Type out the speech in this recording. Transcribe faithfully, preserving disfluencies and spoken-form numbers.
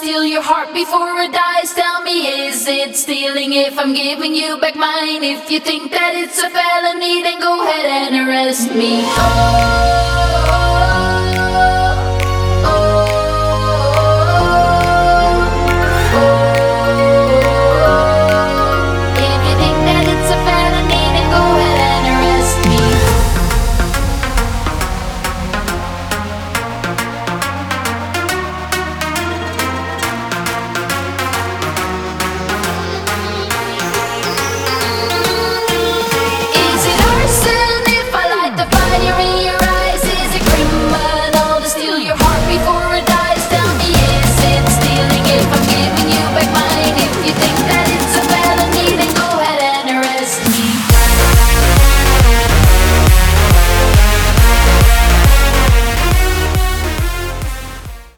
steal your heart before it dies. Tell me, is it stealing if I'm giving you back mine? If you think that it's a felony, then go ahead and arrest me. Oh.